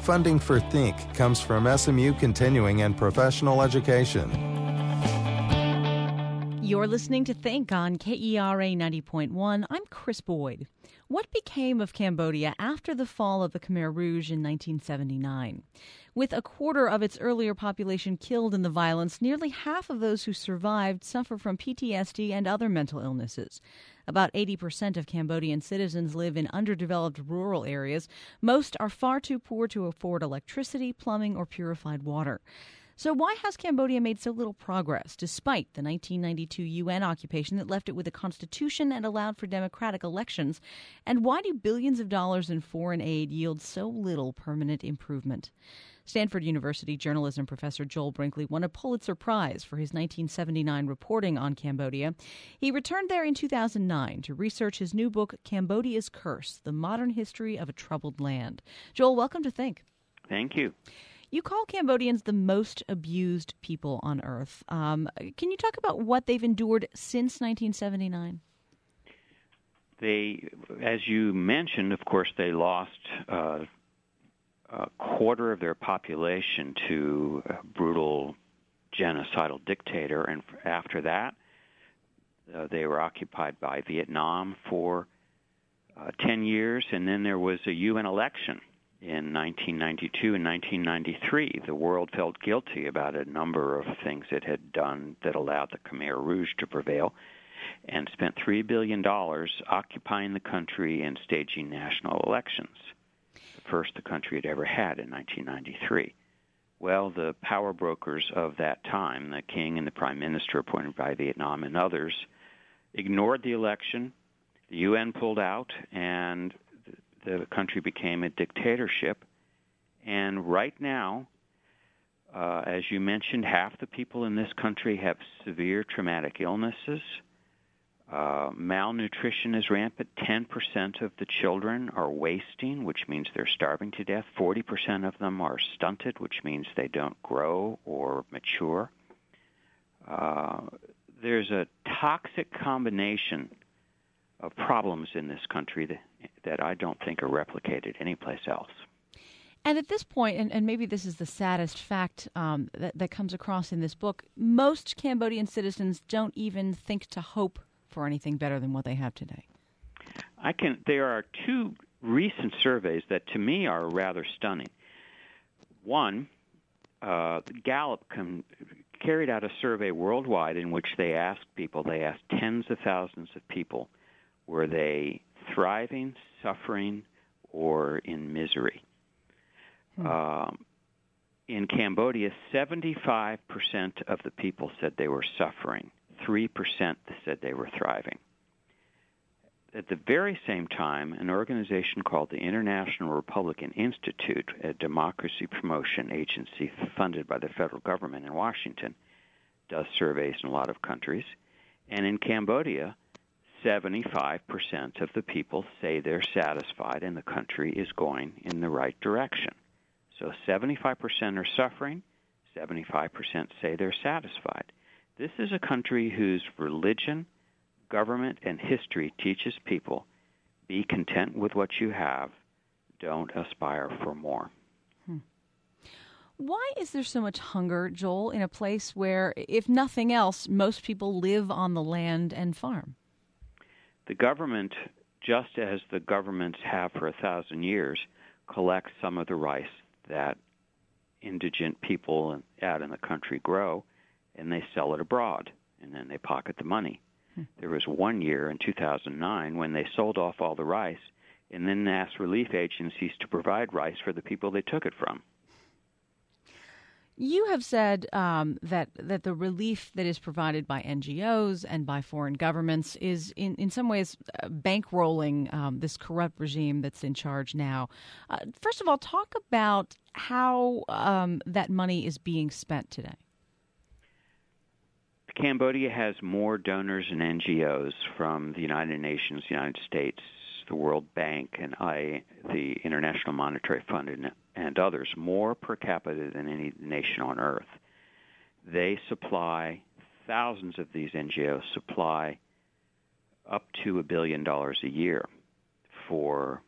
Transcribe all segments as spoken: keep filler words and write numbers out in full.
Funding for Think comes from S M U Continuing and Professional Education. You're listening to Think on K E R A ninety point one. I'm Chris Boyd. What became of Cambodia after the fall of the Khmer Rouge in nineteen seventy-nine? With a quarter of its earlier population killed in the violence, nearly half of those who survived suffer from P T S D and other mental illnesses. About eighty percent of Cambodian citizens live in underdeveloped rural areas. Most are far too poor to afford electricity, plumbing, or purified water. So why has Cambodia made so little progress, despite the nineteen ninety-two U N occupation that left it with a constitution and allowed for democratic elections? And why do billions of dollars in foreign aid yield so little permanent improvement? Stanford University journalism professor Joel Brinkley won a Pulitzer Prize for his nineteen seventy-nine reporting on Cambodia. He returned there in two thousand nine to research his new book, Cambodia's Curse, The Modern History of a Troubled Land. Joel, welcome to Think. Thank you. You call Cambodians the most abused people on earth. Um, can you talk about what they've endured since nineteen seventy-nine? They, as you mentioned, of course, they lost uh, a quarter of their population to a brutal genocidal dictator, and after that, uh, they were occupied by Vietnam for uh, ten years, and then there was a U N election in nineteen ninety-two and nineteen ninety-three. The world felt guilty about a number of things it had done that allowed the Khmer Rouge to prevail, and spent three billion dollars occupying the country and staging national elections, the first the country had ever had in nineteen ninety-three. Well, the power brokers of that time, the king and the prime minister appointed by Vietnam and others, ignored the election. The U N pulled out, and the country became a dictatorship. And right now, uh, as you mentioned, half the people in this country have severe traumatic illnesses. Uh, malnutrition is rampant. ten percent of the children are wasting, which means they're starving to death. forty percent of them are stunted, which means they don't grow or mature. Uh, there's a toxic combination of problems in this country that, that I don't think are replicated anyplace else. And at this point, and, and maybe this is the saddest fact um, that, that comes across in this book, most Cambodian citizens don't even think to hope for anything better than what they have today. I can. There are two recent surveys that, to me, are rather stunning. One, uh, Gallup com- carried out a survey worldwide in which they asked people, they asked tens of thousands of people, were they thriving, suffering, or in misery? Hmm. Um, in Cambodia, seventy-five percent of the people said they were suffering. three percent said they were thriving. At the very same time, an organization called the International Republican Institute, a democracy promotion agency funded by the federal government in Washington, does surveys in a lot of countries. And in Cambodia, seventy-five percent of the people say they're satisfied and the country is going in the right direction. So seventy-five percent are suffering, seventy-five percent say they're satisfied. This is a country whose religion, government, and history teaches people, be content with what you have, don't aspire for more. Hmm. Why is there so much hunger, Joel, in a place where, if nothing else, most people live on the land and farm? The government, just as the governments have for a thousand years, collects some of the rice that indigent people out in the country grow, and they sell it abroad, and then they pocket the money. Hmm. There was one year in two thousand nine when they sold off all the rice and then asked relief agencies to provide rice for the people they took it from. You have said um, that that the relief that is provided by N G Os and by foreign governments is, in, in some ways, uh, bankrolling um, this corrupt regime that's in charge now. Uh, first of all, talk about how um, that money is being spent today. Cambodia has more donors and N G Os from the United Nations, the United States, the World Bank, and I, the International Monetary Fund, and, and others, more per capita than any nation on earth. They supply, thousands of these N G Os supply up to a billion dollars a year for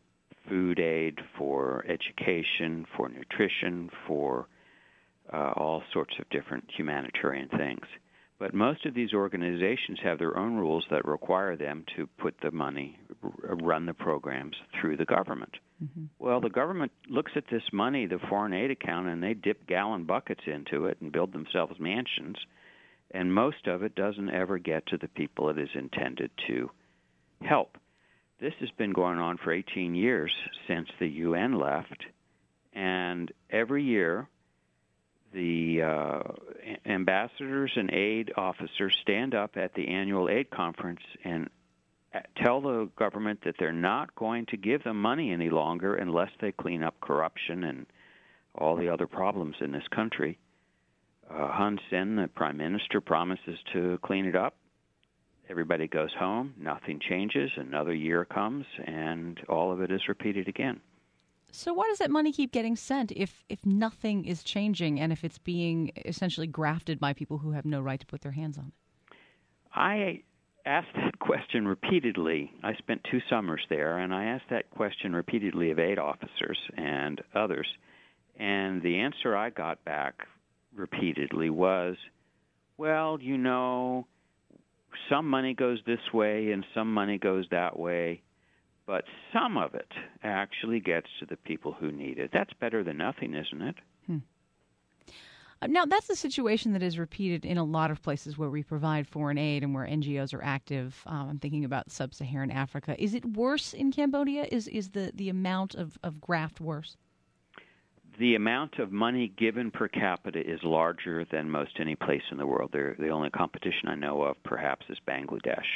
food aid, for education, for nutrition, for uh, all sorts of different humanitarian things. But most of these organizations have their own rules that require them to put the money, run the programs through the government. Mm-hmm. Well, the government looks at this money, the foreign aid account, and they dip gallon buckets into it and build themselves mansions, and most of it doesn't ever get to the people it is intended to help. This has been going on for eighteen years since the U N left, and every year the uh, ambassadors and aid officers stand up at the annual aid conference and tell the government that they're not going to give them money any longer unless they clean up corruption and all the other problems in this country. Uh, Hun Sen, the prime minister, promises to clean it up. Everybody goes home, nothing changes, another year comes, and all of it is repeated again. So why does that money keep getting sent if, if nothing is changing and if it's being essentially grafted by people who have no right to put their hands on it? I asked that question repeatedly. I spent two summers there, and I asked that question repeatedly of aid officers and others, and the answer I got back repeatedly was, well, you know, some money goes this way and some money goes that way, but some of it actually gets to the people who need it. That's better than nothing, isn't it? Hmm. Now, that's a situation that is repeated in a lot of places where we provide foreign aid and where N G Os are active. Um, I'm thinking about sub-Saharan Africa. Is it worse in Cambodia? Is is the, the amount of, of graft worse? The amount of money given per capita is larger than most any place in the world. They're, the only competition I know of, perhaps, is Bangladesh.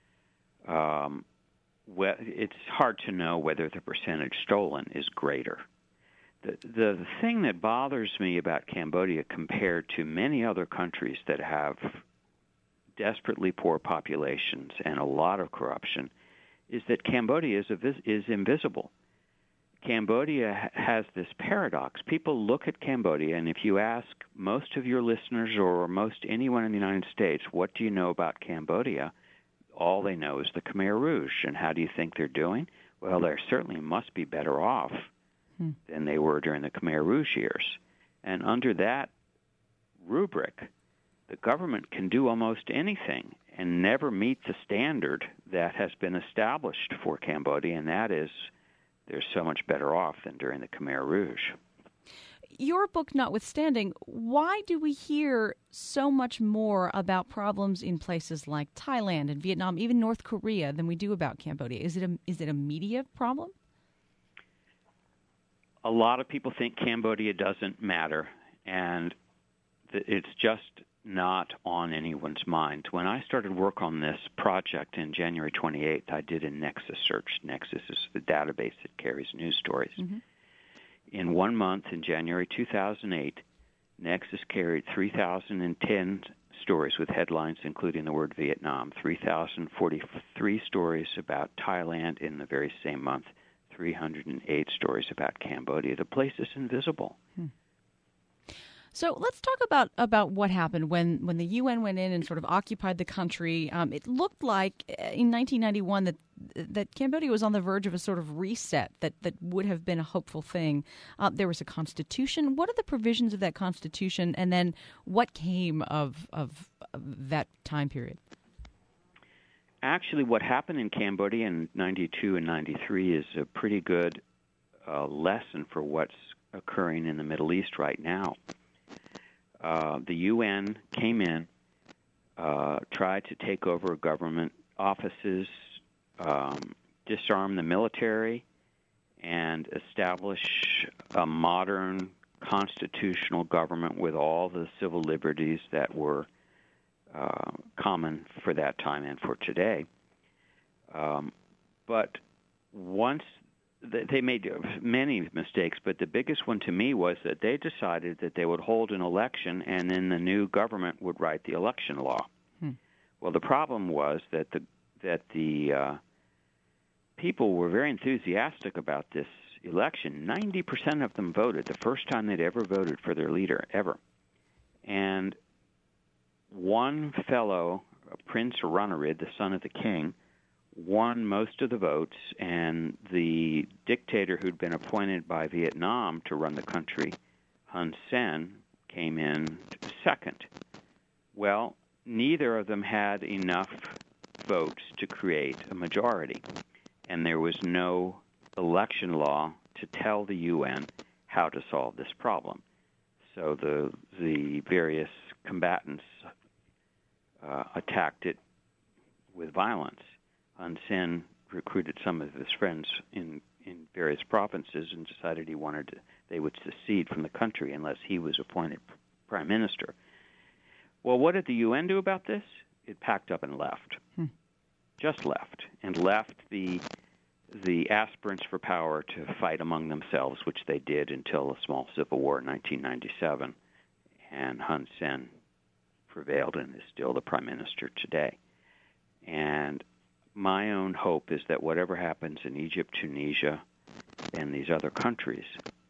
Um, well, it's hard to know whether the percentage stolen is greater. The, the the thing that bothers me about Cambodia compared to many other countries that have desperately poor populations and a lot of corruption is that Cambodia is, a, is invisible. Cambodia has this paradox. People look at Cambodia, and if you ask most of your listeners or most anyone in the United States, what do you know about Cambodia? All they know is the Khmer Rouge. And how do you think they're doing? Well, they certainly must be better off hmm. than they were during the Khmer Rouge years. And under that rubric, the government can do almost anything and never meet the standard that has been established for Cambodia, and that is they're so much better off than during the Khmer Rouge. Your book notwithstanding, why do we hear so much more about problems in places like Thailand and Vietnam, even North Korea, than we do about Cambodia? Is it a, is it a media problem? A lot of people think Cambodia doesn't matter, and it's just not on anyone's mind. When I started work on this project in January twenty-eighth, I did a Nexus search. Nexus is the database that carries news stories. Mm-hmm. In one month, in January two thousand eight, Nexus carried three thousand ten stories with headlines including the word Vietnam, three thousand forty-three stories about Thailand in the very same month, three hundred eight stories about Cambodia. The place is invisible. Hmm. So let's talk about, about what happened when, when the U N went in and sort of occupied the country. Um, it looked like in nineteen ninety-one that that Cambodia was on the verge of a sort of reset that, that would have been a hopeful thing. Uh, there was a constitution. What are the provisions of that constitution, and then what came of, of, of that time period? Actually, what happened in Cambodia in ninety-two and ninety-three is a pretty good uh, lesson for what's occurring in the Middle East right now. Uh, the U N came in, uh, tried to take over government offices, um, disarm the military, and establish a modern constitutional government with all the civil liberties that were uh, common for that time and for today. Um, but once they made many mistakes, but the biggest one to me was that they decided that they would hold an election and then the new government would write the election law. Hmm. Well, the problem was that the that the uh, people were very enthusiastic about this election. ninety percent of them voted, the first time they'd ever voted for their leader, ever. And one fellow, Prince Ranarid, the son of the king, won most of the votes, and the dictator who'd been appointed by Vietnam to run the country, Hun Sen, came in second. Well, neither of them had enough votes to create a majority, and there was no election law to tell the U N how to solve this problem. So the the various combatants uh, attacked it with violence. Hun Sen recruited some of his friends in, in various provinces and decided he wanted to, they would secede from the country unless he was appointed prime minister. Well, what did the U N do about this? It packed up and left. Hmm. Just left, and left the the aspirants for power to fight among themselves, which they did until a small civil war in nineteen ninety-seven, and Hun Sen prevailed and is still the prime minister today. And my own hope is that whatever happens in Egypt, Tunisia, and these other countries,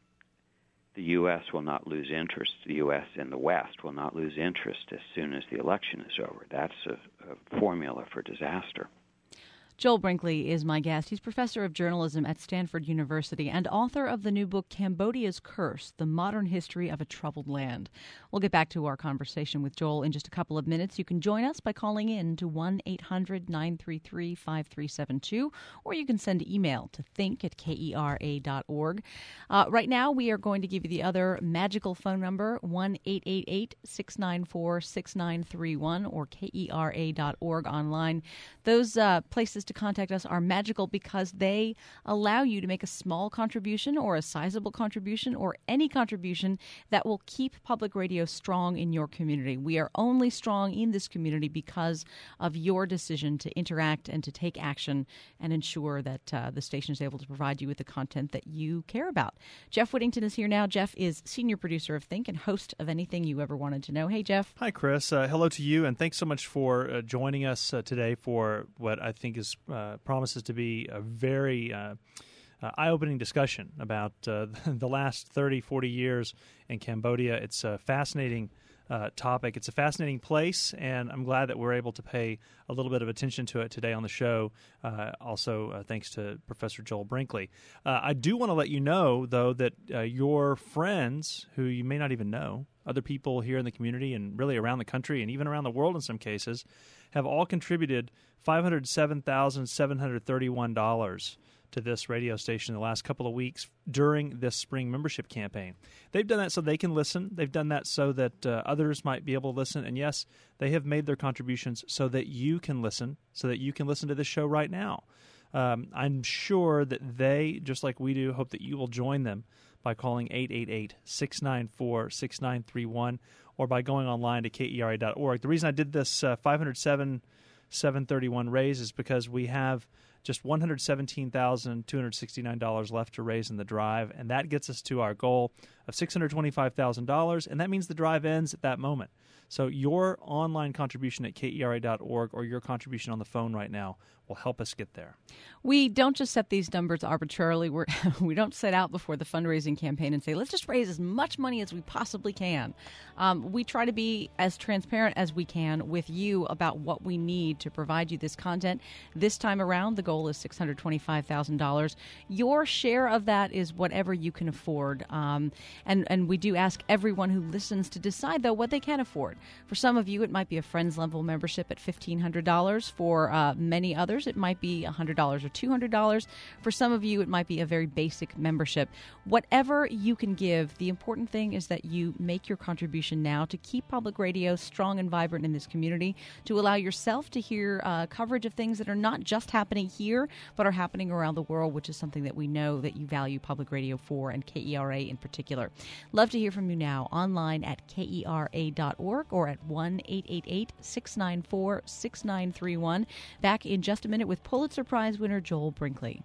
the U S will not lose interest. The U S and the West will not lose interest as soon as the election is over. That's a, a formula for disaster. Joel Brinkley is my guest. He's professor of journalism at Stanford University and author of the new book, Cambodia's Curse, The Modern History of a Troubled Land. We'll get back to our conversation with Joel in just a couple of minutes. You can join us by calling in to one eight hundred nine three three five three seven two, or you can send email to think at kera dot org. Uh, right now, we are going to give you the other magical phone number, one eight eight eight six nine four six nine three one, or kera dot org online. Those uh, places to contact us are magical because they allow you to make a small contribution or a sizable contribution or any contribution that will keep public radio strong in your community. We are only strong in this community because of your decision to interact and to take action and ensure that uh, the station is able to provide you with the content that you care about. Jeff Whittington is here now. Jeff is senior producer of Think and host of Anything You Ever Wanted to Know. Hey, Jeff. Hi, Chris. Uh, hello to you, and thanks so much for uh, joining us uh, today for what I think is uh, promises to be a very uh, uh, eye-opening discussion about uh, the last thirty, forty years in Cambodia. It's a fascinating uh, topic. It's a fascinating place, and I'm glad that we're able to pay a little bit of attention to it today on the show, uh, also uh, thanks to Professor Joel Brinkley. Uh, I do want to let you know, though, that uh, your friends, who you may not even know, other people here in the community and really around the country and even around the world in some cases, have all contributed five hundred seven thousand seven hundred thirty-one dollars to this radio station in the last couple of weeks during this spring membership campaign. They've done that so they can listen. They've done that so that uh, others might be able to listen. And yes, they have made their contributions so that you can listen, so that you can listen to this show right now. Um, I'm sure that they, just like we do, hope that you will join them by calling eight eight eight six nine four six nine three one or by going online to kera dot org. The reason I did this uh, five hundred seven thousand seven hundred thirty-one raise is because we have just one hundred seventeen thousand two hundred sixty-nine dollars left to raise in the drive, and that gets us to our goal of six hundred twenty-five thousand dollars, and that means the drive ends at that moment. So your online contribution at kera dot org or your contribution on the phone right now will help us get there. We don't just set these numbers arbitrarily. We're, we don't set out before the fundraising campaign and say, let's just raise as much money as we possibly can. Um, we try to be as transparent as we can with you about what we need to provide you this content. This time around, the goal is six hundred twenty-five thousand dollars. Your share of that is whatever you can afford. Um, and, and we do ask everyone who listens to decide, though, what they can afford. For some of you, it might be a Friends level membership at fifteen hundred dollars. For uh, many others, it might be one hundred dollars or two hundred dollars. For some of you, it might be a very basic membership. Whatever you can give, the important thing is that you make your contribution now to keep public radio strong and vibrant in this community, to allow yourself to hear uh, coverage of things that are not just happening here, but are happening around the world, which is something that we know that you value public radio for, and K E R A in particular. Love to hear from you now online at kera dot org or at one eight eight eight six nine four six nine three one. Back in just a minute with Pulitzer Prize winner Joel Brinkley.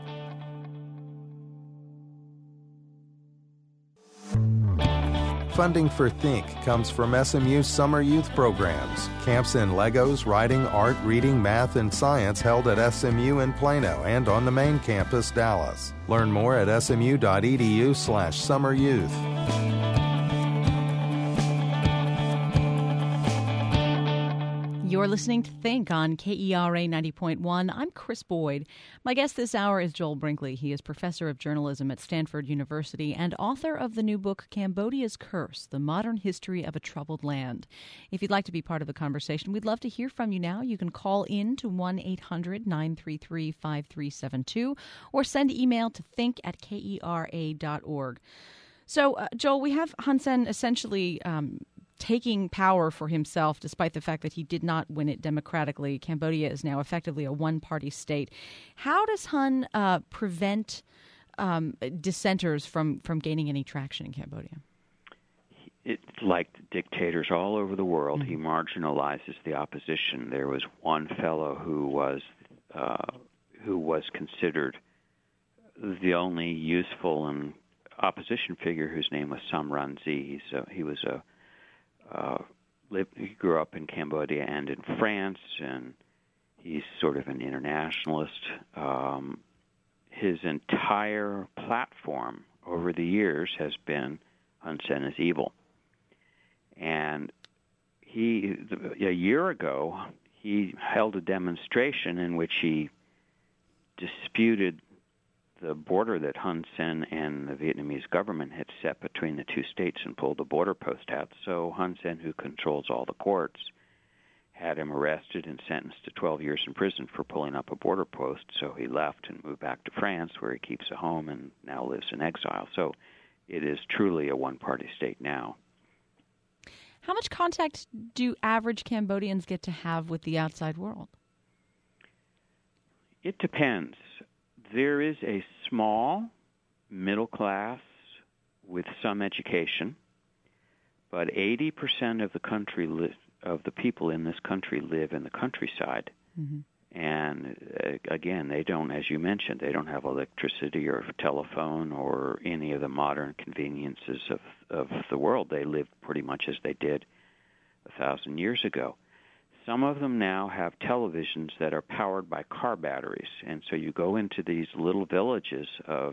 Funding for Think comes from S M U's summer youth programs. Camps in Legos, writing, art, reading, math, and science held at S M U in Plano and on the main campus, Dallas. Learn more at smu.edu slash summer youth. You're listening to Think on K E R A ninety point one. I'm Chris Boyd. My guest this hour is Joel Brinkley. He is professor of journalism at Stanford University and author of the new book, Cambodia's Curse, The Modern History of a Troubled Land. If you'd like to be part of the conversation, we'd love to hear from you now. You can call in to one eight hundred nine three three five three seven two or send email to think at K E R A dot org. So, uh, Joel, we have Hun Sen essentially um, taking power for himself, despite the fact that he did not win it democratically. Cambodia is now effectively a one-party state. How does Hun uh, prevent um, dissenters from, from gaining any traction in Cambodia? It's like dictators all over the world. Mm-hmm. He marginalizes the opposition. There was one fellow who was uh, who was considered the only useful and opposition figure, whose name was Sam Rainsy. He's a, he was a Uh, lived, he grew up in Cambodia and in France, and he's sort of an internationalist. Um, his entire platform over the years has been Hun Sen is evil. And he, a year ago, he held a demonstration in which he disputed the border that Hun Sen and the Vietnamese government had set between the two states and pulled the border post out. So Hun Sen, who controls all the courts, had him arrested and sentenced to twelve years in prison for pulling up a border post. So he left and moved back to France, where he keeps a home and now lives in exile. So it is truly a one-party state now. How much contact do average Cambodians get to have with the outside world? It depends. There is a small middle class with some education, but eighty percent of the country li- of the people in this country live in the countryside. Mm-hmm. And uh, again, they don't, as you mentioned, they don't have electricity or telephone or any of the modern conveniences of, of the world. They live pretty much as they did a thousand years ago. Some of them now have televisions that are powered by car batteries, and so you go into these little villages of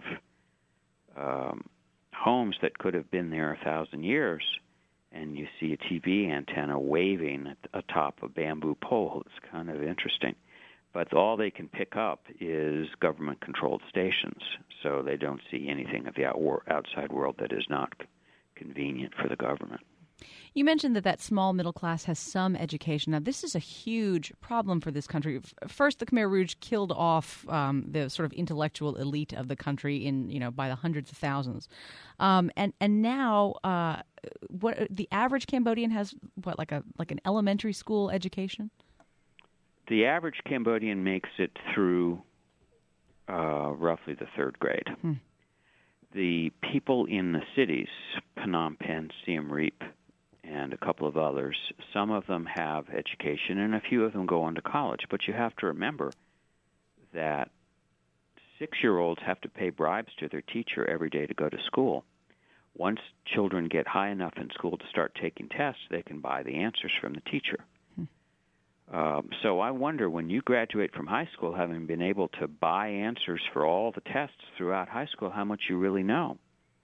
um, homes that could have been there a thousand years, and you see a T V antenna waving at, atop a bamboo pole. It's kind of interesting. But all they can pick up is government-controlled stations, so they don't see anything of the outside world that is not convenient for the government. You mentioned that that small middle class has some education. Now, this is a huge problem for this country. First, the Khmer Rouge killed off um, the sort of intellectual elite of the country in, you know, by the hundreds of thousands, um, and and now uh, what the average Cambodian has what like a like an elementary school education. The average Cambodian makes it through uh, roughly the third grade. Hmm. The people in the cities, Phnom Penh, Siem Reap, and a couple of others, some of them have education and a few of them go on to college. But you have to remember that six-year-olds have to pay bribes to their teacher every day to go to school. Once children get high enough in school to start taking tests, they can buy the answers from the teacher. Hmm. Um, so I wonder, when you graduate from high school, having been able to buy answers for all the tests throughout high school, how much you really know.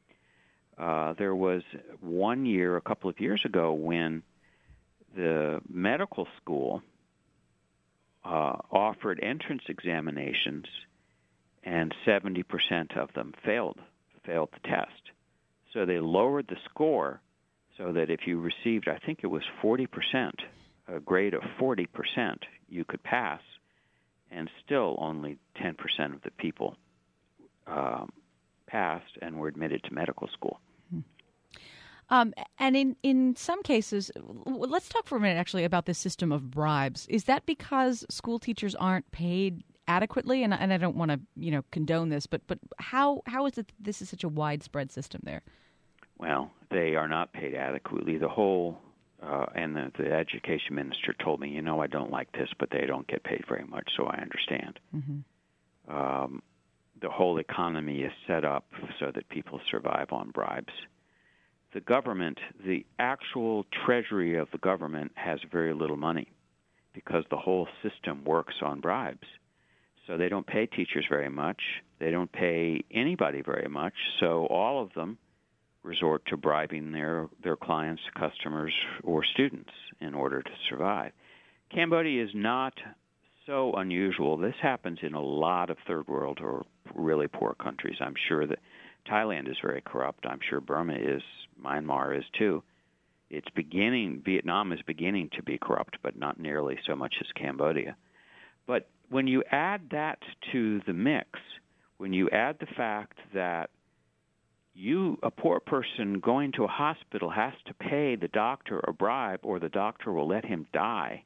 Uh, there was one year, a couple of years ago, when the medical school uh, offered entrance examinations, and seventy percent of them failed, failed the test. So they lowered the score so that if you received, I think it was forty percent, a grade of forty percent, you could pass, and still only ten percent of the people um, passed and were admitted to medical school. Um, and in, in some cases, let's talk for a minute actually about this system of bribes. Is that because school teachers aren't paid adequately? And, and I don't want to, you know, condone this, but but how how is it that this is such a widespread system there? Well, they are not paid adequately. The whole uh, and the, the education minister told me, you know, I don't like this, but they don't get paid very much, so I understand. Mm-hmm. Um, the whole economy is set up so that people survive on bribes. The government, the actual treasury of the government has very little money because the whole system works on bribes. So they don't pay teachers very much. They don't pay anybody very much. So all of them resort to bribing their, their clients, customers, or students in order to survive. Cambodia is not so unusual. This happens in a lot of third world or really poor countries. I'm sure that Thailand is very corrupt. I'm sure Burma is. Myanmar is too. It's beginning, Vietnam is beginning to be corrupt, but not nearly so much as Cambodia. But when you add that to the mix, when you add the fact that you, a poor person going to a hospital, has to pay the doctor a bribe or the doctor will let him die,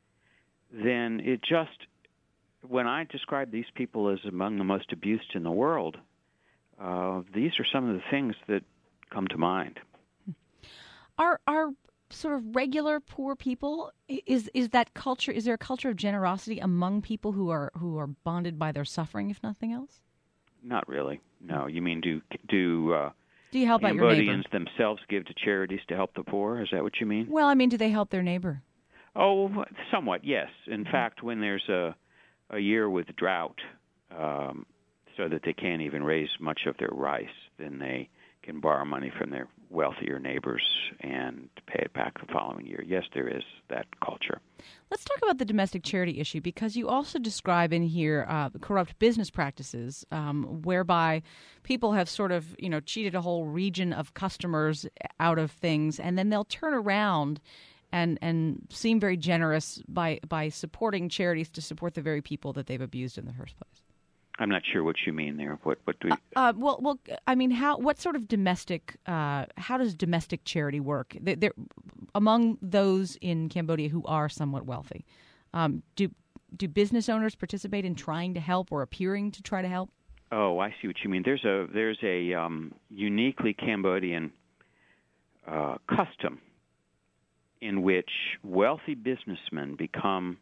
then it just, when I describe these people as among the most abused in the world, uh, these are some of the things that come to mind. Are are sort of regular poor people, is is that culture, is there a culture of generosity among people who are who are bonded by their suffering, if nothing else? Not really. No. You mean do do uh, do you help out your Cambodians neighbor? themselves give to charities to help the poor? Is that what you mean? Well, I mean, do they help their neighbor? Oh, somewhat, yes. In mm-hmm. fact, when there's a a year with drought, um, so that they can't even raise much of their rice, then they can borrow money from their wealthier neighbors and pay it back the following year. Yes, there is that culture. Let's talk about the domestic charity issue, because you also describe in here uh, corrupt business practices, um, whereby people have sort of, you know, cheated a whole region of customers out of things, and then they'll turn around and and seem very generous by by supporting charities to support the very people that they've abused in the first place. I'm not sure what you mean there. What what do we? Uh, uh, well, well, I mean, how? What sort of domestic? Uh, how does domestic charity work? They're, they're, among those in Cambodia who are somewhat wealthy, um, do do business owners participate in trying to help or appearing to try to help? Oh, I see what you mean. There's a there's a um, uniquely Cambodian uh, custom in which wealthy businessmen become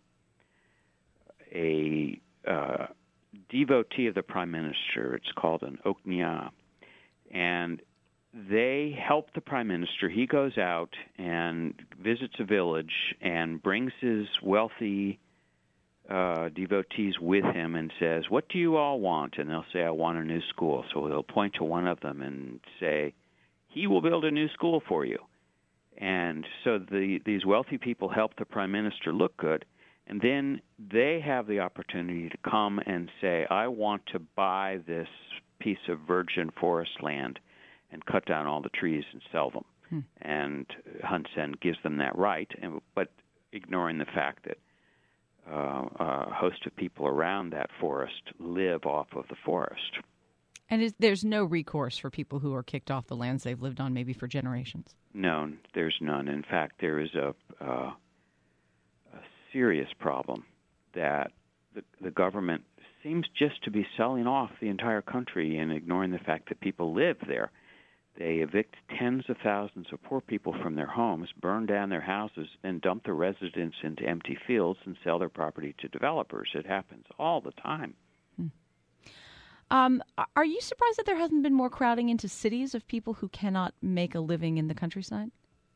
a uh, devotee of the prime minister. It's called an Ok Nya. And they help the prime minister. He goes out and visits a village and brings his wealthy uh, devotees with him and says, "What do you all want?" And they'll say, "I want a new school." So he'll point to one of them and say, "He will build a new school for you." And so the, these wealthy people help the prime minister look good, and then they have the opportunity to come and say, "I want to buy this piece of virgin forest land and cut down all the trees and sell them." Hmm. And Hun Sen gives them that right, and, but ignoring the fact that uh, a host of people around that forest live off of the forest. And is, there's no recourse for people who are kicked off the lands they've lived on maybe for generations? No, there's none. In fact, there is a, uh, a serious problem that the, the government seems just to be selling off the entire country and ignoring the fact that people live there. They evict tens of thousands of poor people from their homes, burn down their houses, then dump the residents into empty fields and sell their property to developers. It happens all the time. Hmm. Um, are you surprised that there hasn't been more crowding into cities of people who cannot make a living in the countryside?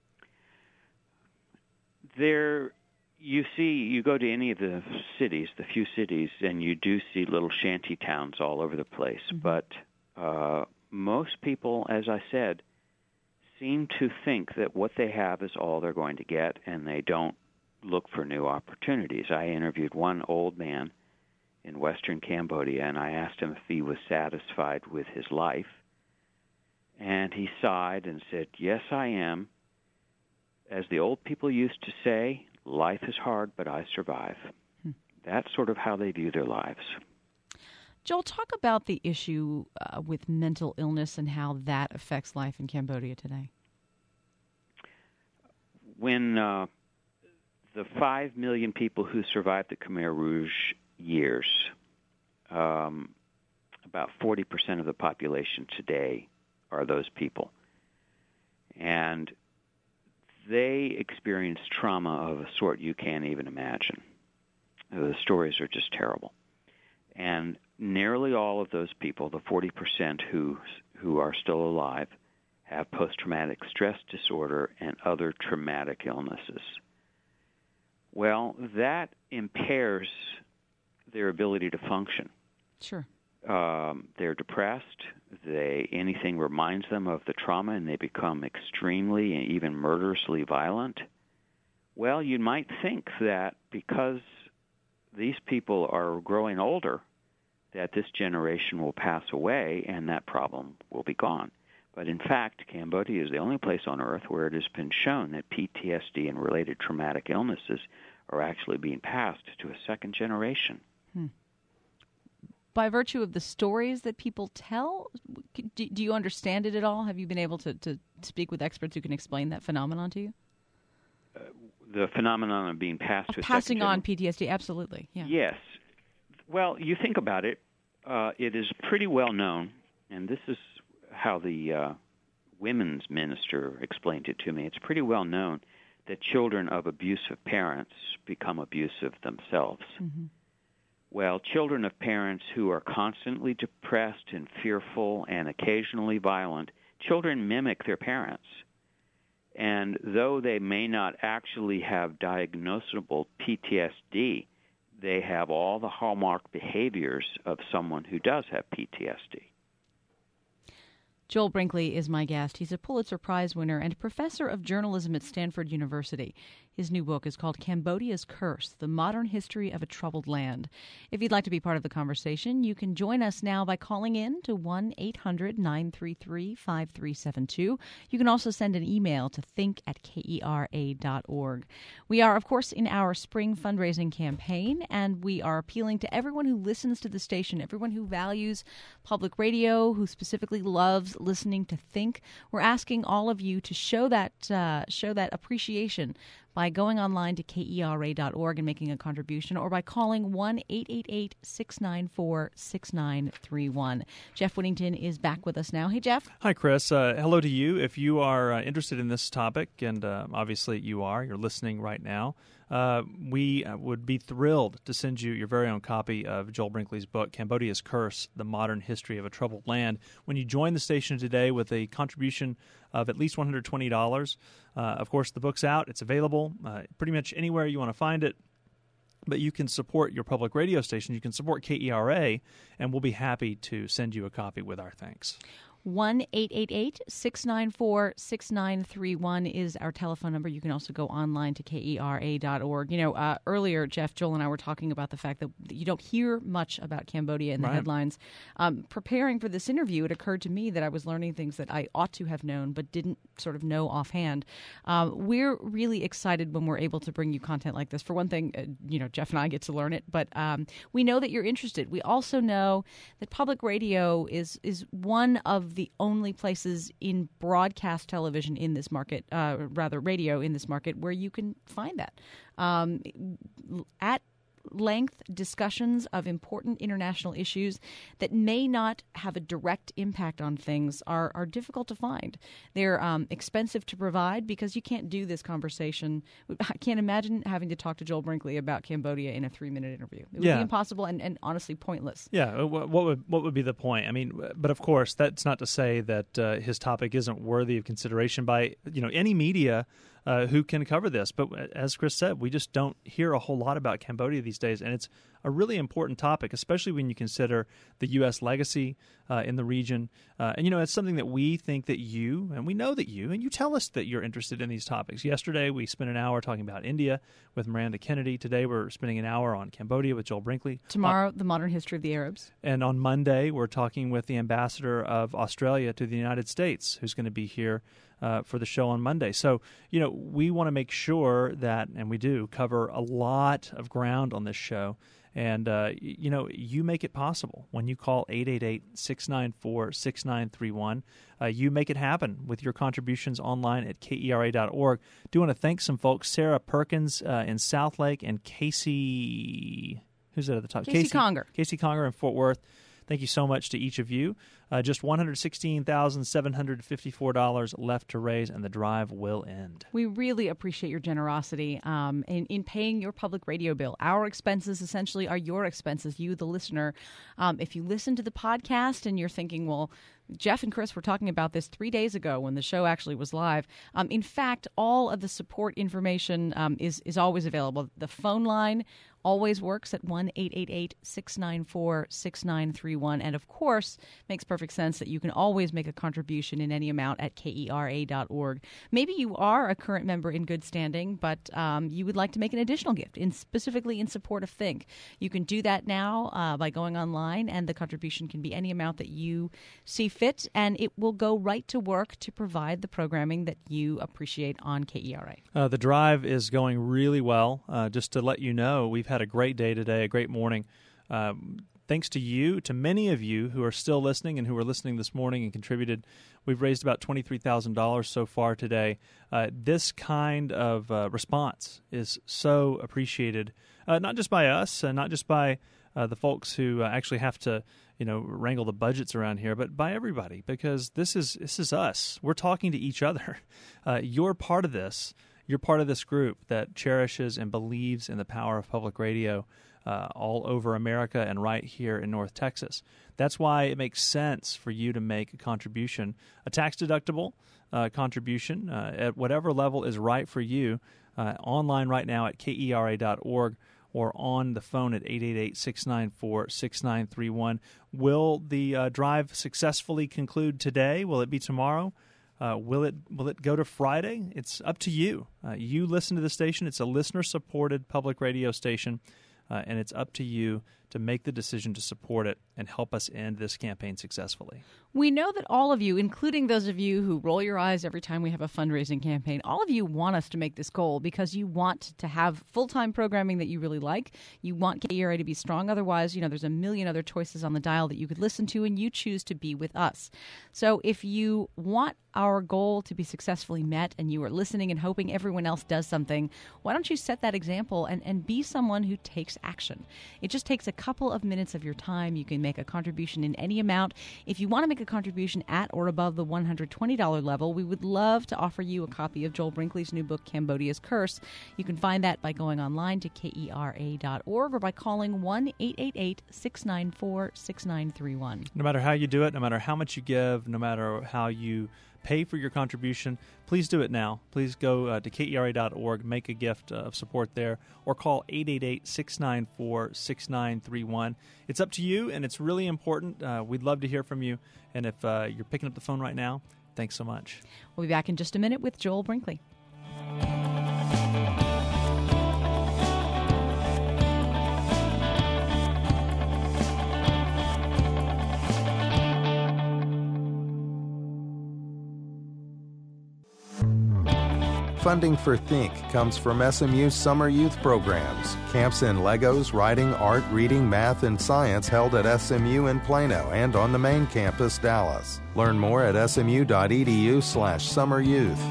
There, you see, you go to any of the cities, the few cities, and you do see little shanty towns all over the place. Mm-hmm. But uh, most people, as I said, seem to think that what they have is all they're going to get, and they don't look for new opportunities. I interviewed one old man in western Cambodia, and I asked him if he was satisfied with his life. And he sighed and said, "Yes, I am. As the old people used to say, life is hard, but I survive." Hmm. That's sort of how they view their lives. Joel, talk about the issue uh, with mental illness and how that affects life in Cambodia today. When uh, the five million people who survived the Khmer Rouge years, um, about forty percent of the population today are those people. And they experienced trauma of a sort you can't even imagine. The stories are just terrible. And nearly all of those people, the forty percent who who are still alive, have post-traumatic stress disorder and other traumatic illnesses. Well, that impairs their ability to function. Sure. Um, they're depressed. They anything reminds them of the trauma, and they become extremely and even murderously violent. Well, you might think that because these people are growing older, that this generation will pass away and that problem will be gone. But in fact, Cambodia is the only place on earth where it has been shown that P T S D and related traumatic illnesses are actually being passed to a second generation. Hmm. By virtue of the stories that people tell, do, do you understand it at all? Have you been able to, to speak with experts who can explain that phenomenon to you? Uh, the phenomenon of being passed of to a passing second on gener- P T S D, absolutely. Yeah. Yes. Well, you think about it, uh, it is pretty well known, and this is how the uh, women's minister explained it to me. It's pretty well known that children of abusive parents become abusive themselves. Mm-hmm. Well, children of parents who are constantly depressed and fearful and occasionally violent, children mimic their parents. And though they may not actually have diagnosable P T S D, they have all the hallmark behaviors of someone who does have P T S D. Joel Brinkley is my guest. He's a Pulitzer Prize winner and professor of journalism at Stanford University. His new book is called Cambodia's Curse, The Modern History of a Troubled Land. If you'd like to be part of the conversation, you can join us now by calling in to one eight hundred nine three three five three seven two. You can also send an email to think at kera dot org. We are, of course, in our spring fundraising campaign, and we are appealing to everyone who listens to the station, everyone who values public radio, who specifically loves listening to Think. We're asking all of you to show that uh, show that appreciation by going online to kera dot org and making a contribution, or by calling one eight eight eight six nine four six nine three one. Jeff Whittington is back with us now. Hey, Jeff. Hi, Chris. Uh, hello to you. If you are uh, interested in this topic, and uh, obviously you are, you're listening right now, Uh, we uh, would be thrilled to send you your very own copy of Joel Brinkley's book, Cambodia's Curse, The Modern History of a Troubled Land. When you join the station today with a contribution of at least one hundred twenty dollars, uh, of course, the book's out. It's available uh, pretty much anywhere you want to find it. But you can support your public radio station. You can support K E R A, and we'll be happy to send you a copy with our thanks. one eight eight eight six nine four six nine three one is our telephone number. You can also go online to kera dot org. You know, uh, earlier, Jeff, Joel, and I were talking about the fact that you don't hear much about Cambodia in the right. headlines. Um, preparing for this interview, it occurred to me that I was learning things that I ought to have known but didn't sort of know offhand. Um, we're really excited when we're able to bring you content like this. For one thing, uh, you know, Jeff and I get to learn it, but um, we know that you're interested. We also know that public radio is is one of the only places in broadcast television in this market, uh, rather radio in this market, where you can find that. Um, at length discussions of important international issues that may not have a direct impact on things are, are difficult to find. They're um, expensive to provide because you can't do this conversation. I can't imagine having to talk to Joel Brinkley about Cambodia in a three-minute interview. It would yeah. be impossible and, and honestly pointless. Yeah, what would what would be the point? I mean, but of course, that's not to say that uh, his topic isn't worthy of consideration by you know any media Uh, who can cover this. But as Chris said, we just don't hear a whole lot about Cambodia these days, and it's a really important topic, especially when you consider the U S legacy uh, in the region. Uh, and, you know, it's something that we think that you, and we know that you, and you tell us that you're interested in these topics. Yesterday, we spent an hour talking about India with Miranda Kennedy. Today, we're spending an hour on Cambodia with Joel Brinkley. Tomorrow, on, the modern history of the Arabs. And on Monday, we're talking with the ambassador of Australia to the United States, who's going to be here Uh, for the show on Monday. So, you know, we want to make sure that, and we do, cover a lot of ground on this show. And, uh, you know, you make it possible. When you call eight eight eight six nine four six nine three one, uh, you make it happen with your contributions online at kera dot org. Do want to thank some folks, Sarah Perkins uh, in Southlake and Casey, who's that at the top? Casey, Casey Conger. Casey Conger in Fort Worth. Thank you so much to each of you. Uh, just one hundred sixteen thousand seven hundred fifty-four dollars left to raise, and the drive will end. We really appreciate your generosity um, in, in paying your public radio bill. Our expenses essentially are your expenses, you, the listener. Um, if you listen to the podcast and you're thinking, well, Jeff and Chris were talking about this three days ago when the show actually was live. Um, in fact, all of the support information um, is, is always available. The phone line always works at one eight eight eight, six nine four, six nine three one. And, of course, makes perfect sense that you can always make a contribution in any amount at K E R A dot org. Maybe you are a current member in good standing, but um, you would like to make an additional gift, in specifically in support of Think. You can do that now uh, by going online, and the contribution can be any amount that you see fit, and it will go right to work to provide the programming that you appreciate on K E R A. Uh, the drive is going really well. Uh, just to let you know, we've had a great day today, a great morning. Um, thanks to you, to many of you who are still listening and who are listening this morning and contributed. We've raised about twenty-three thousand dollars so far today. Uh, this kind of uh, response is so appreciated, uh, not just by us, and not just by uh, the folks who uh, actually have to, you know, wrangle the budgets around here, but by everybody, because this is this is us. We're talking to each other. Uh, you're part of this. You're part of this group that cherishes and believes in the power of public radio uh, all over America and right here in North Texas. That's why it makes sense for you to make a contribution, a tax-deductible uh, contribution uh, at whatever level is right for you, uh, online right now at K E R A dot org or on the phone at eight eight eight, six nine four, six nine three one. Will the uh, drive successfully conclude today? Will it be tomorrow? Uh, will it will it go to Friday? It's up to you. Uh, you listen to the station. It's a listener-supported public radio station, uh, and it's up to you to make the decision to support it and help us end this campaign successfully. We know that all of you, including those of you who roll your eyes every time we have a fundraising campaign, all of you want us to make this goal because you want to have full-time programming that you really like. You want K E R A to be strong. Otherwise, you know, there's a million other choices on the dial that you could listen to, and you choose to be with us. So if you want our goal to be successfully met and you are listening and hoping everyone else does something, why don't you set that example and, and be someone who takes action? It just takes a couple of minutes of your time. You can make a contribution in any amount. If you want to make a contribution at or above the one hundred twenty dollars level, we would love to offer you a copy of Joel Brinkley's new book, Cambodia's Curse. You can find that by going online to K E R A dot org or by calling one eight eight eight, six nine four, six nine three one. No matter how you do it, no matter how much you give, no matter how you pay for your contribution, please do it now. Please go uh, to K E R A dot org, make a gift uh, of support there, or call eight eight eight, six nine four, six nine three one. It's up to you, and it's really important. Uh, we'd love to hear from you, and if uh, you're picking up the phone right now, thanks so much. We'll be back in just a minute with Joel Brinkley. Funding for Think comes from S M U's summer youth programs, camps in Legos, writing, art, reading, math, and science held at S M U in Plano and on the main campus, Dallas. Learn more at smu.edu slash summer youth.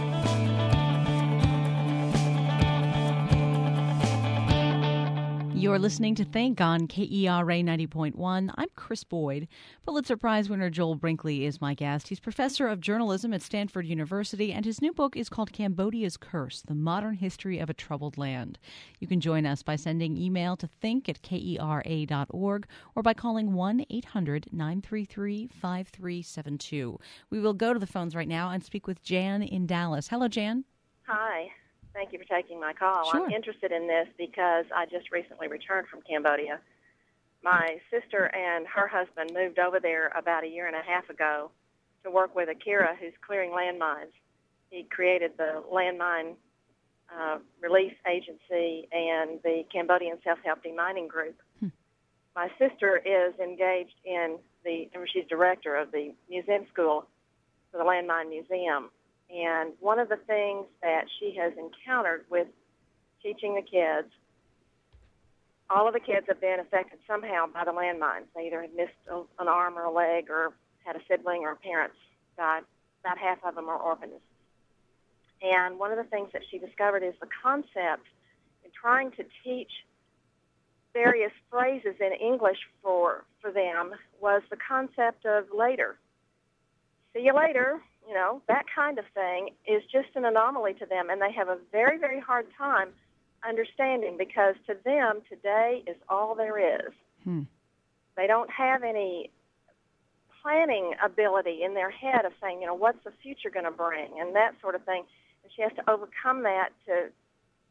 You're listening to Think on K E R A ninety point one. I'm Chris Boyd. Pulitzer Prize winner Joel Brinkley is my guest. He's professor of journalism at Stanford University, and his new book is called Cambodia's Curse, The Modern History of a Troubled Land. You can join us by sending email to think at K E R A dot org or by calling one eight hundred, nine three three, five three seven two. We will go to the phones right now and speak with Jan in Dallas. Hello, Jan. Hi. Thank you for taking my call. Sure. I'm interested in this because I just recently returned from Cambodia. My sister and her husband moved over there about a year and a half ago to work with Akira, who's clearing landmines. He created the Landmine uh, Relief Agency and the Cambodian Self-Help Demining Group. Hmm. My sister is engaged in the, she's director of the museum school for the Landmine Museum. And one of the things that she has encountered with teaching the kids, all of the kids have been affected somehow by the landmines. They either had missed a, an arm or a leg or had a sibling or parents died. About half of them are orphans. And one of the things that she discovered is the concept in trying to teach various phrases in English for, for them was the concept of later. See you later. You know, that kind of thing is just an anomaly to them, and they have a very, very hard time understanding because to them, today is all there is. Hmm. They don't have any planning ability in their head of saying, you know, what's the future going to bring and that sort of thing. And she has to overcome that to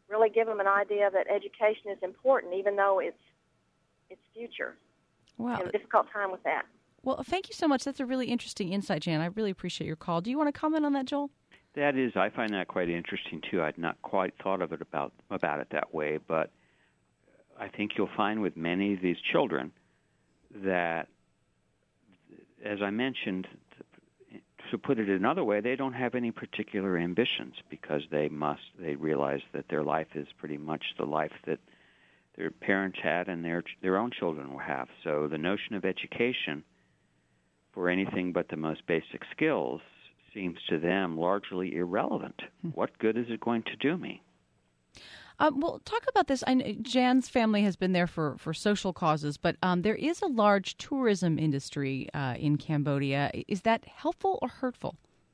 really give them an idea that education is important, even though it's it's future. Wow. I have a difficult time with that. Well, thank you so much. That's a really interesting insight, Jan. I really appreciate your call. Do you want to comment on that, Joel? That is, I find that quite interesting, too. I'd not quite thought of it about, about it that way, but I think you'll find with many of these children that, as I mentioned, to put it another way, they don't have any particular ambitions because they must, they realize that their life is pretty much the life that their parents had and their their own children will have. So the notion of education for anything but the most basic skills seems to them largely irrelevant. Hmm. What good is it going to do me? Um, well, talk about this. I know Jan's family has been there for, for social causes, but um, there is a large tourism industry uh, in Cambodia. Is that helpful or hurtful?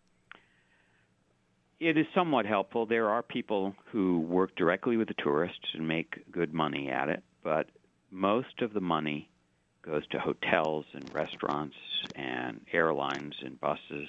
It is somewhat helpful. There are people who work directly with the tourists and make good money at it, but most of the money goes to hotels and restaurants and airlines and buses,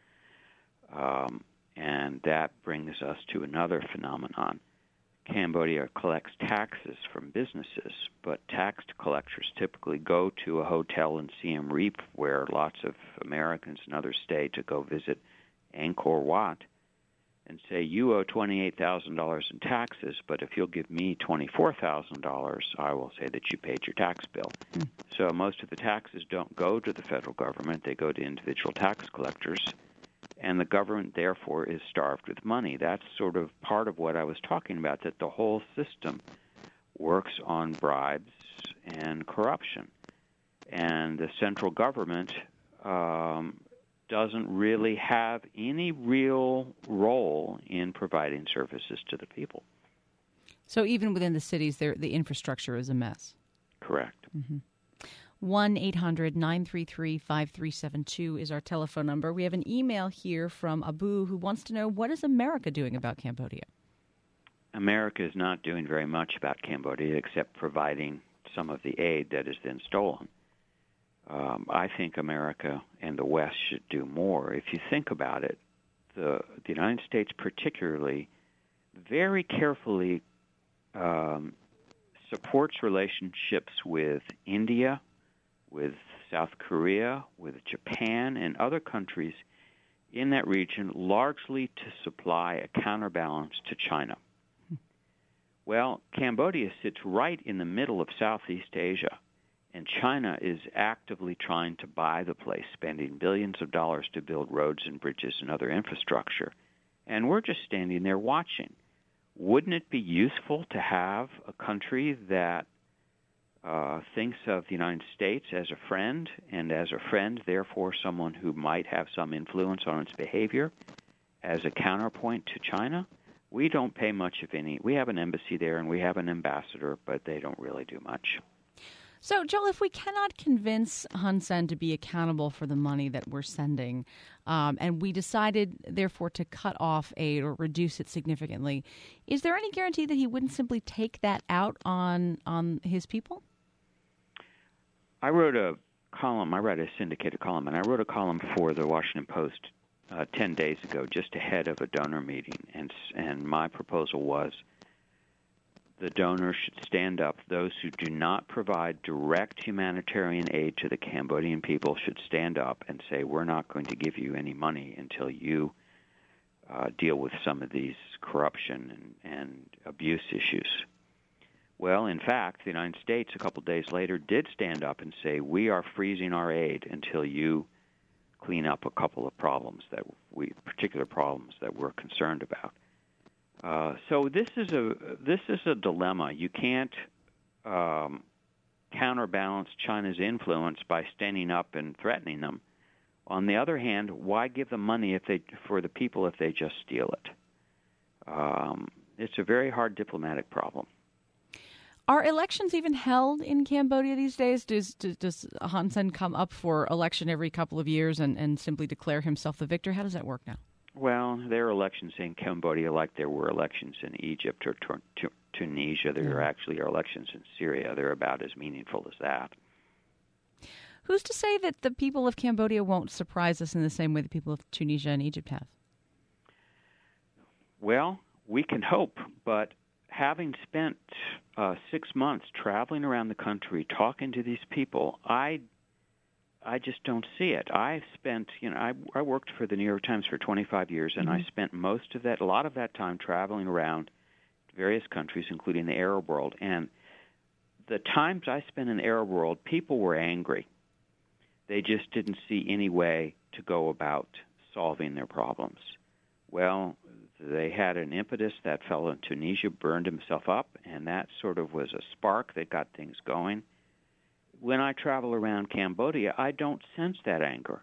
um, and that brings us to another phenomenon. Cambodia collects taxes from businesses, but tax collectors typically go to a hotel in Siem Reap where lots of Americans and others stay to go visit Angkor Wat and say, you owe twenty-eight thousand dollars in taxes, but if you'll give me twenty-four thousand dollars, I will say that you paid your tax bill. Mm. So most of the taxes don't go to the federal government. They go to individual tax collectors, and the government, therefore, is starved with money. That's sort of part of what I was talking about, that the whole system works on bribes and corruption. And the central government um, doesn't really have any real role in providing services to the people. So even within the cities, there, the infrastructure is a mess. Correct. Mm-hmm. one eight hundred nine three three five three seven two is our telephone number. We have an email here from Abu who wants to know, what is America doing about Cambodia? America is not doing very much about Cambodia except providing some of the aid that is then stolen. Um, I think America and the West should do more. If you think about it, the, the United States particularly very carefully um, supports relationships with India, with South Korea, with Japan, and other countries in that region, largely to supply a counterbalance to China. Well, Cambodia sits right in the middle of Southeast Asia, and China is actively trying to buy the place, spending billions of dollars to build roads and bridges and other infrastructure. And we're just standing there watching. Wouldn't it be useful to have a country that uh, thinks of the United States as a friend, and as a friend, therefore, someone who might have some influence on its behavior as a counterpoint to China? We don't pay much of any. We have an embassy there and we have an ambassador, but they don't really do much. So, Joel, if we cannot convince Hun Sen to be accountable for the money that we're sending, um, and we decided, therefore, to cut off aid or reduce it significantly, is there any guarantee that he wouldn't simply take that out on on his people? I wrote a column. I write a syndicated column, and I wrote a column for the Washington Post uh, ten days ago, just ahead of a donor meeting, and and my proposal was the donors should stand up. Those who do not provide direct humanitarian aid to the Cambodian people should stand up and say, we're not going to give you any money until you uh, deal with some of these corruption and, and abuse issues. Well, in fact, the United States a couple days later did stand up and say, we are freezing our aid until you clean up a couple of problems, that we particular problems that we're concerned about. Uh, so this is a this is a dilemma. You can't um, counterbalance China's influence by standing up and threatening them. On the other hand, why give them money if they for the people if they just steal it? Um, it's a very hard diplomatic problem. Are elections even held in Cambodia these days? Does does, does Hun Sen come up for election every couple of years and, and simply declare himself the victor? How does that work now? Well, there are elections in Cambodia like there were elections in Egypt or Tur- Tur- Tunisia. There mm. actually are elections in Syria. They're about as meaningful as that. Who's to say that the people of Cambodia won't surprise us in the same way the people of Tunisia and Egypt have? Well, we can hope, but having spent uh, six months traveling around the country talking to these people, I I just don't see it. I've spent, you know, I, I worked for the New York Times for twenty-five years, and mm-hmm. I spent most of that, a lot of that time traveling around various countries, including the Arab world. And the times I spent in the Arab world, people were angry. They just didn't see any way to go about solving their problems. Well, they had an impetus. That fellow in Tunisia burned himself up, and that sort of was a spark that got things going. When I travel around Cambodia, I don't sense that anger.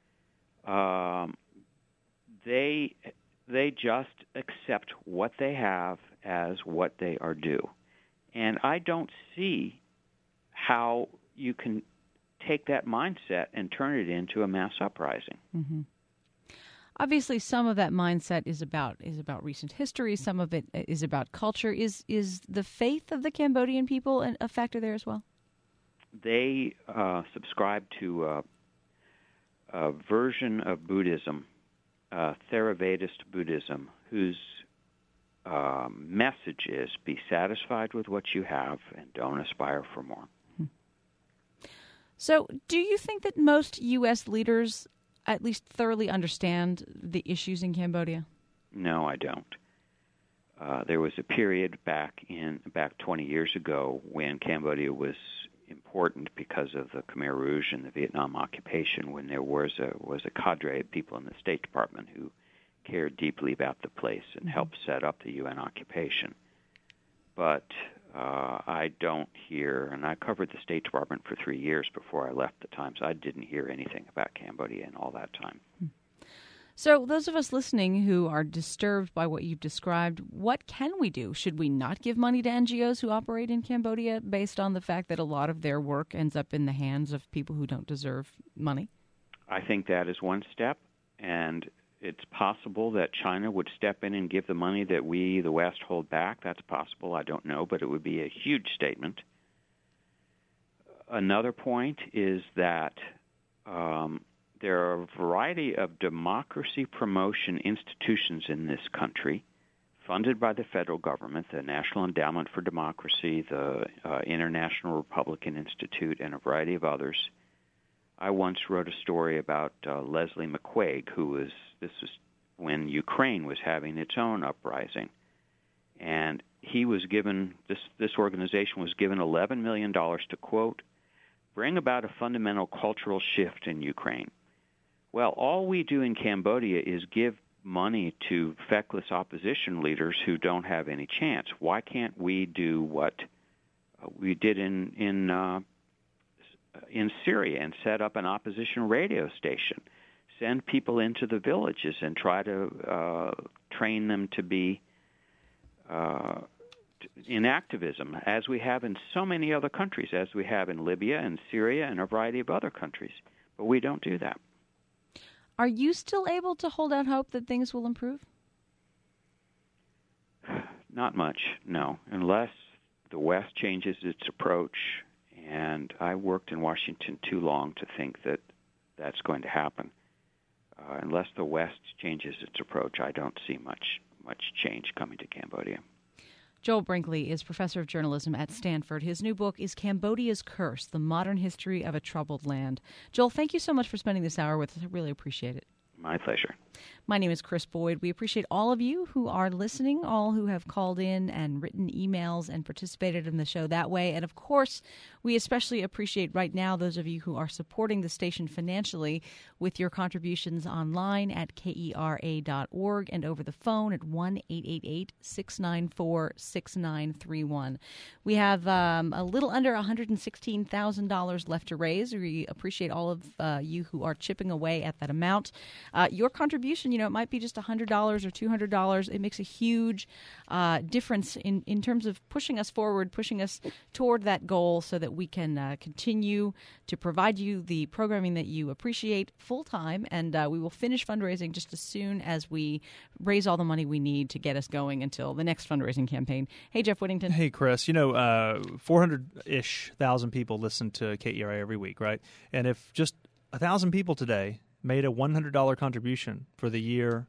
Um, they they just accept what they have as what they are due. And I don't see how you can take that mindset and turn it into a mass uprising. Mm-hmm. Obviously, some of that mindset is about is about recent history. Some of it is about culture. Is is the faith of the Cambodian people a factor there as well? They uh, subscribe to uh, a version of Buddhism, uh, Theravadist Buddhism, whose uh, message is be satisfied with what you have and don't aspire for more. Hmm. So do you think that most U S leaders at least thoroughly understand the issues in Cambodia? No, I don't. Uh, there was a period back in back twenty years ago when Cambodia was important because of the Khmer Rouge and the Vietnam occupation, when there was a was a cadre of people in the State Department who cared deeply about the place and helped set up the U N occupation. But uh, I don't hear, and I covered the State Department for three years before I left the Times. I didn't hear anything about Cambodia in all that time. So those of us listening who are disturbed by what you've described, what can we do? Should we not give money to N G Os who operate in Cambodia based on the fact that a lot of their work ends up in the hands of people who don't deserve money? I think that is one step, and it's possible that China would step in and give the money that we, the West, hold back. That's possible. I don't know, but it would be a huge statement. Another point is that um, there are a variety of democracy promotion institutions in this country funded by the federal government, the National Endowment for Democracy, the uh, International Republican Institute, and a variety of others. I once wrote a story about uh, Leslie McQuaig, who was, this was when Ukraine was having its own uprising. And he was given, this, this organization was given eleven million dollars to, quote, bring about a fundamental cultural shift in Ukraine. Well, all we do in Cambodia is give money to feckless opposition leaders who don't have any chance. Why can't we do what we did in in uh, in Syria and set up an opposition radio station, send people into the villages and try to uh, train them to be uh, in activism, as we have in so many other countries, as we have in Libya and Syria and a variety of other countries. But we don't do that. Are you still able to hold out hope that things will improve? Not much, no, unless the West changes its approach. And I worked in Washington too long to think that that's going to happen. Uh, unless the West changes its approach, I don't see much much change coming to Cambodia. Joel Brinkley is professor of journalism at Stanford. His new book is Cambodia's Curse, The Modern History of a Troubled Land. Joel, thank you so much for spending this hour with us. I really appreciate it. My pleasure. My name is Chris Boyd. We appreciate all of you who are listening, all who have called in and written emails and participated in the show that way. And, of course, we especially appreciate right now those of you who are supporting the station financially with your contributions online at K E R A dot org and over the phone at one eight eight eight, six nine four, six nine three one. We have um, a little under one hundred sixteen thousand dollars left to raise. We appreciate all of uh, you who are chipping away at that amount. Uh, your contribution, you know, it might be just one hundred dollars or two hundred dollars. It makes a huge uh, difference in, in terms of pushing us forward, pushing us toward that goal so that we can uh, continue to provide you the programming that you appreciate full-time. And uh, we will finish fundraising just as soon as we raise all the money we need to get us going until the next fundraising campaign. Hey, Jeff Whittington. Hey, Chris. You know, uh, four hundred-ish thousand people listen to K E R A every week, right? And if just one thousand people today made a one hundred dollars contribution for the year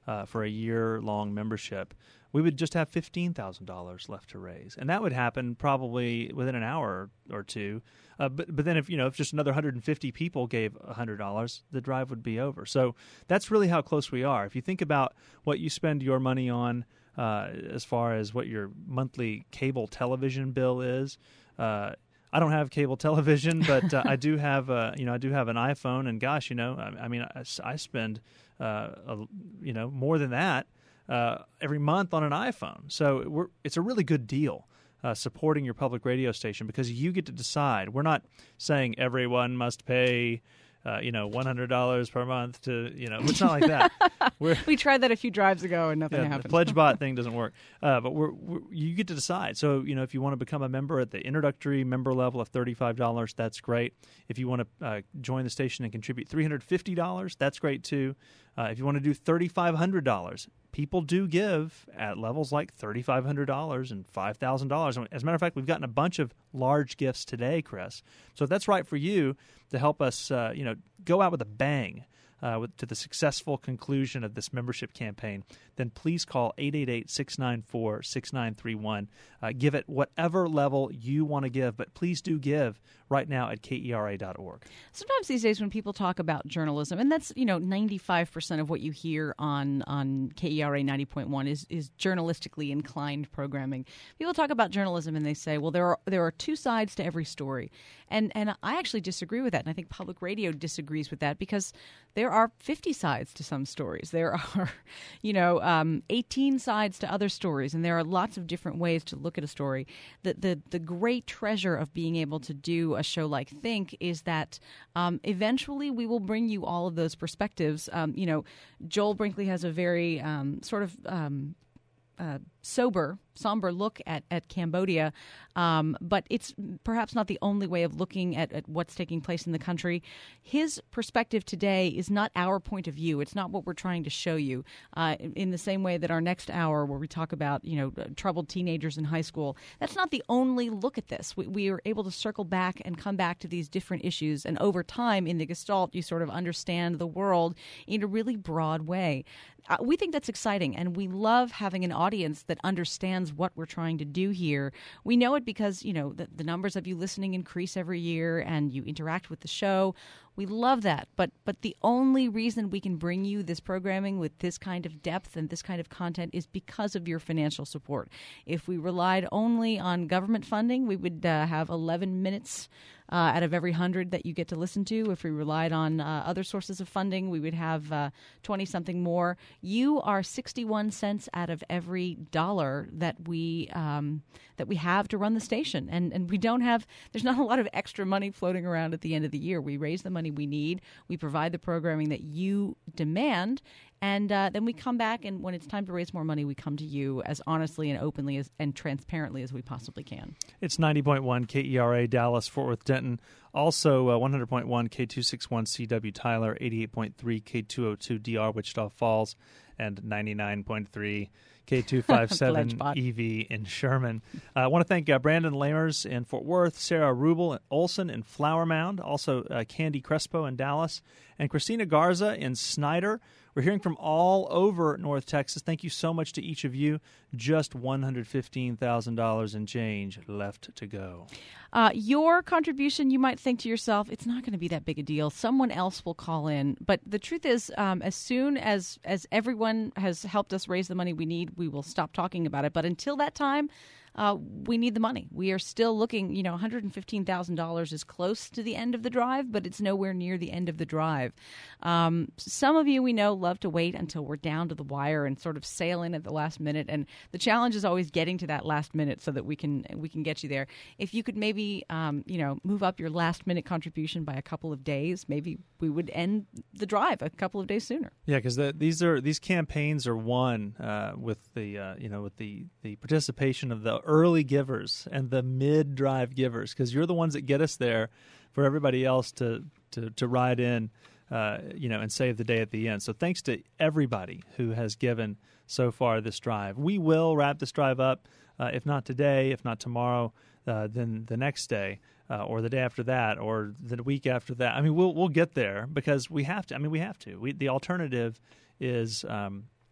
uh, for a year-long membership, we would just have fifteen thousand dollars left to raise. And that would happen probably within an hour or two. Uh, but but then if you know if just another one hundred fifty people gave one hundred dollars, the drive would be over. So that's really how close we are. If you think about what you spend your money on uh, as far as what your monthly cable television bill is, uh, I don't have cable television, but uh, I do have uh, you know I do have an iPhone, and gosh, you know I, I mean I, I spend uh, a, you know more than that uh, every month on an iPhone. So we're, it's a really good deal. Uh, supporting your public radio station, because you get to decide. We're not saying everyone must pay, uh, you know, one hundred dollars per month to, you know, it's not like that. We're, we tried that a few drives ago and nothing yeah, happened. The pledge bot thing doesn't work, uh, but we're, we're you get to decide. So, you know, if you want to become a member at the introductory member level of thirty-five dollars, that's great. If you want to uh, join the station and contribute three hundred fifty dollars, that's great too. Uh, if you want to do thirty-five hundred dollars, people do give at levels like thirty-five hundred dollars and five thousand dollars. As a matter of fact, we've gotten a bunch of large gifts today, Chris. So if that's right for you to help us, uh, you know, go out with a bang uh, with, to the successful conclusion of this membership campaign, then please call eight eight eight, six nine four, six nine three one. Uh, give it whatever level you want to give, but please do give right now at K E R A dot org. Sometimes these days when people talk about journalism, and that's, you know, ninety-five percent of what you hear on, on K E R A ninety point one is, is journalistically inclined programming. People talk about journalism and they say, well, there are there are two sides to every story. And and I actually disagree with that, and I think public radio disagrees with that, because there are fifty sides to some stories. There are, you know, um, eighteen sides to other stories, and there are lots of different ways to look at a story. The the the great treasure of being able to do a show like Think is that um, eventually we will bring you all of those perspectives. Um, you know, Joel Brinkley has a very um, sort of um, uh, sober, somber look at, at Cambodia, um, but it's perhaps not the only way of looking at, at what's taking place in the country. His perspective today is not our point of view. It's not what we're trying to show you. Uh, in the same way that our next hour, where we talk about, you know, troubled teenagers in high school, that's not the only look at this. We, we are able to circle back and come back to these different issues, and over time in the Gestalt, you sort of understand the world in a really broad way. Uh, we think that's exciting, and we love having an audience that understands what we're trying to do here. We know it because, you know, the, the numbers of you listening increase every year, and you interact with the show. We love that, but but the only reason we can bring you this programming with this kind of depth and this kind of content is because of your financial support. If we relied only on government funding, we would uh, have eleven minutes uh, out of every one hundred that you get to listen to. If we relied on uh, other sources of funding, we would have uh, twenty-something more. You are sixty-one cents out of every dollar that we um, that we have to run the station, and and we don't have. There's not a lot of extra money floating around at the end of the year. We raise the money we need. We provide the programming that you demand, and uh, then we come back, and when it's time to raise more money, we come to you as honestly and openly as, and transparently as we possibly can. It's ninety point one K E R A Dallas, Fort Worth, Denton. Also uh, one hundred point one K two sixty-one C W Tyler, eighty-eight point three K two oh two D R Wichita Falls, and ninety-nine point three K two fifty-seven E V in Sherman. Uh, I want to thank uh, Brandon Lamers in Fort Worth, Sarah Rubel and Olson in Flower Mound, also uh, Candy Crespo in Dallas, and Christina Garza in Snyder. We're hearing from all over North Texas. Thank you so much to each of you. Just one hundred fifteen thousand dollars in change left to go. Uh, your contribution, you might think to yourself, it's not going to be that big a deal. Someone else will call in. But the truth is, um, as soon as, as everyone has helped us raise the money we need, we will stop talking about it. But until that time, Uh, we need the money. We are still looking, you know, one hundred fifteen thousand dollars is close to the end of the drive, but it's nowhere near the end of the drive. Um, some of you we know love to wait until we're down to the wire and sort of sail in at the last minute. And the challenge is always getting to that last minute so that we can we can get you there. If you could maybe, um, you know, move up your last minute contribution by a couple of days, maybe we would end the drive a couple of days sooner. Yeah, because the, these are these campaigns are won uh, with the uh, you know with the the participation of the early givers and the mid-drive givers, because you're the ones that get us there for everybody else to to, to ride in, uh, you know, and save the day at the end. So thanks to everybody who has given so far this drive. We will wrap this drive up, uh, if not today, if not tomorrow, uh, then the next day, uh, or the day after that, or the week after that. I mean, we'll we'll get there because we have to. I mean, we have to. We, the alternative is. Um,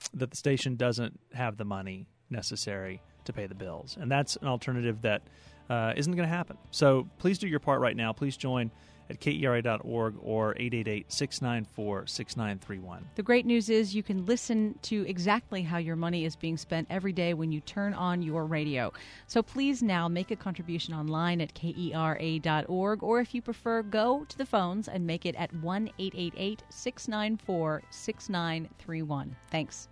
that the station doesn't have the money necessary to pay the bills. And that's an alternative that uh, isn't going to happen. So please do your part right now. Please join at K E R A dot org or eight eight eight, six nine four, six nine three one. The great news is you can listen to exactly how your money is being spent every day when you turn on your radio. So please now make a contribution online at K E R A dot org, or if you prefer, go to the phones and make it at one eight eight eight, six nine four, six nine three one. Thanks.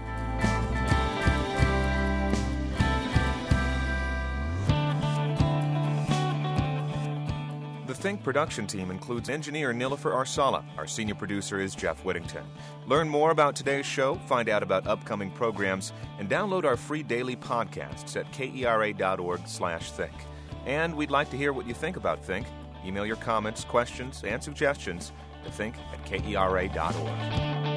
The Think production team includes engineer Nilofer Arsala. Our senior producer is Jeff Whittington. Learn more about today's show, find out about upcoming programs, and download our free daily podcasts at K E R A dot org slash think. And we'd like to hear what you think about Think. Email your comments, questions, and suggestions to think at K E R A dot org.